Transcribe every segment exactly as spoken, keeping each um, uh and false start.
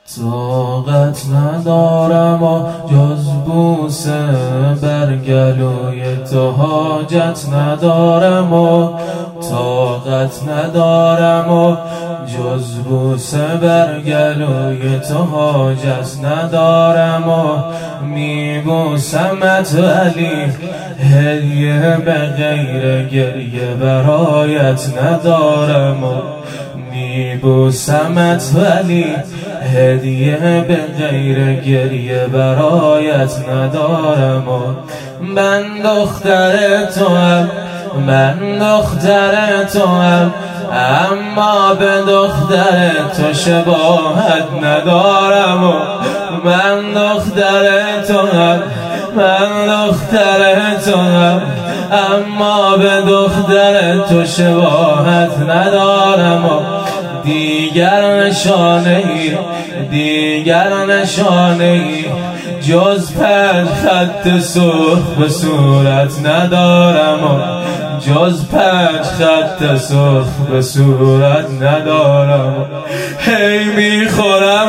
طاقت ندارم و جز بوسه بر گلوی تو حاجت ندارم و طاقت ندارم و جز بوسه بر گلوی تو حاجت ندارم و میبوسمت ولی هدیه به غیر گریه برایت ندارم و میبوسمت ولی هدیه به غیر گریه برایت ندارم و من دختر تو هم من دختر تو هم اما به دختر تو شباهت ندارم و من دختر تو هم من دختر تو هم اما به دختر تو شباهت ندارم و دیگر نشانه ای دیگر نشانه ای جز پنج خط سرخ به صورت ندارم و جز پنج خط سرخ به صورت ندارم. هی میخورم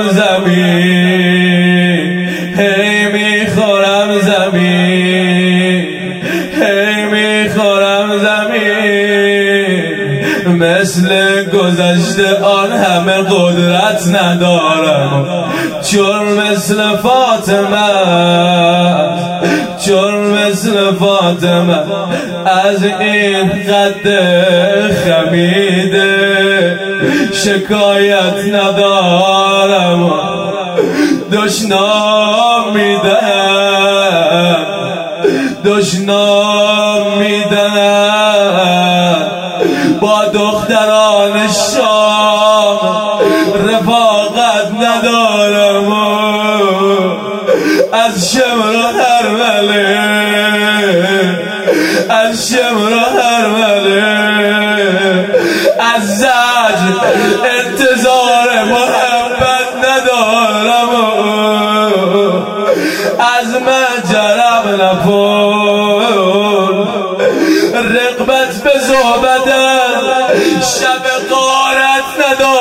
زمین هی میخورم زمین هی میخورم زمین مثل گذشته آن همه قدرت ندارم چون مثل فاطمه چون مثل فاطمه از این قد خمیده شکایت ندارم دشنام میدن دشنام میدن با دختران شام رفاقت ندارم از شمر و هرمله از شمر و هرمله از زجر انتظار محبت ندارم از مجرم نفور رغبت به زهبدن شب غارت ندارم